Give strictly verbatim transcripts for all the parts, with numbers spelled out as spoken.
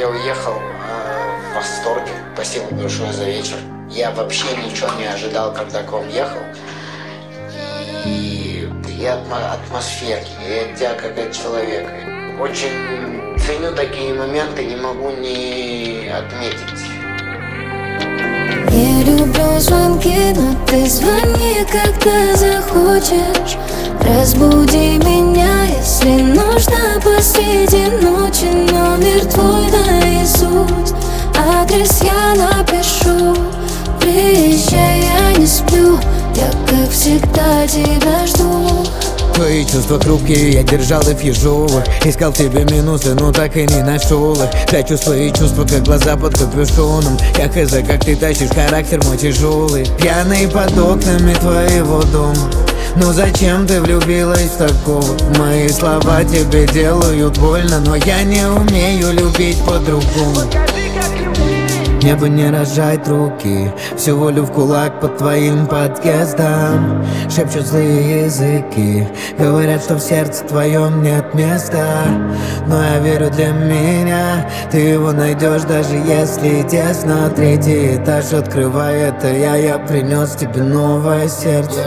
Я уехал э, в восторге. Спасибо большое за вечер. Я вообще ничего не ожидал, когда к вам ехал. И, и атмо- атмосферки, и тебя как от человека. Очень ценю такие моменты, не могу не отметить. Не люблю звонки, но ты звони, когда захочешь. Разбуди меня, если нужно посреди ночи. Номер твой наизусть, адрес я напишу. Приезжай, я не сплю, я как всегда тебя жду. Твои чувства хрупкие, я держал их в ежовых. Искал в тебе минусы, но так и не нашел их. Прячу свои чувства, как глаза под капюшоном. Я хз, как ты тащишь характер мой тяжелый. Пьяный под окнами твоего дома. Ну зачем ты влюбилась в такого? Мои слова тебе делают больно, но я не умею любить по-другому. Мне бы не разжать руки, всю волю в кулак под твоим подъездом. Шепчут злые языки, говорят, что в сердце твоем нет места. Но я верю, для меня ты его найдешь, даже если тесно. Третий этаж открывай, это я, я принес тебе новое сердце.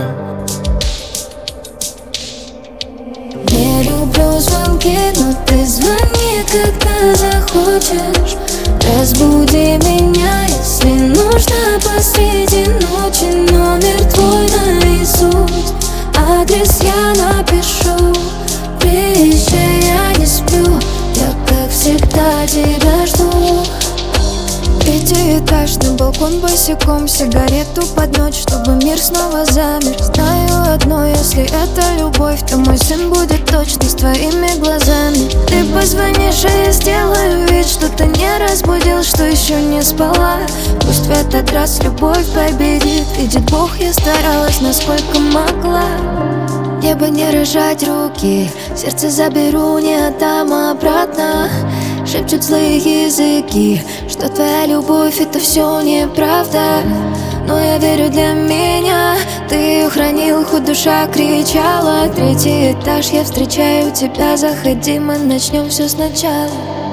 Не люблю звонки, но ты звони, когда захочешь. Разбуди меня, если нужно посреди ночи. Номер твой наизусть, адрес я напишу. Приезжай, я не сплю, я как всегда тебя жду. Третий этаж, на балкон босиком, сигарету под ночь, чтобы мир снова замер. Знаю одно, если это любовь, то мой сын будет точно с твоими глазами. Ты позвонишь, а я сделаю вид, что ты не разбудил, что еще не спала. Пусть в этот раз любовь победит, видит Бог, я старалась, насколько могла. Мне бы не рожать руки, сердце заберу, не отдам обратно. Шепчут злые языки, что твоя любовь это все неправда. Но я верю, для меня ты ее хранил, хоть душа кричала. Третий этаж, я встречаю тебя, заходи, мы начнем все сначала.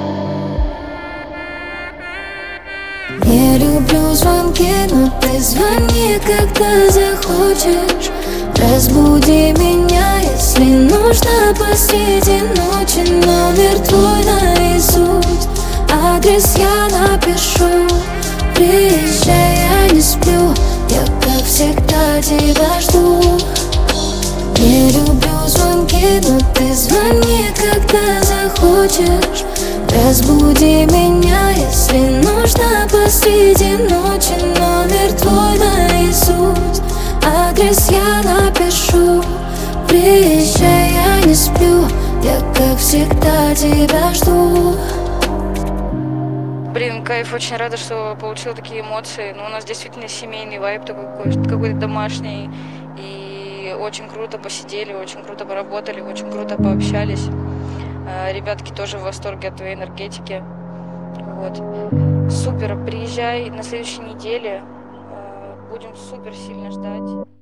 Не люблю звонки, но ты звони, когда захочешь. Разбуди меня, если нужно посреди ночи. Номер твой наизусть, адрес я напишу. Приезжай, я не сплю, я как всегда тебя жду. Не люблю звонки, но ты звони, когда захочешь. Разбуди меня, если нужно посреди ночи. Номер твой наизусть, адрес я напишу. Приезжай, я не сплю, я как всегда тебя жду. Блин, кайф, очень рада, что получила такие эмоции. Ну, у нас действительно семейный вайб такой, какой-то домашний. И очень круто посидели, очень круто поработали, очень круто пообщались. Ребятки тоже в восторге от твоей энергетики. Вот. Супер, приезжай на следующей неделе. Будем супер сильно ждать.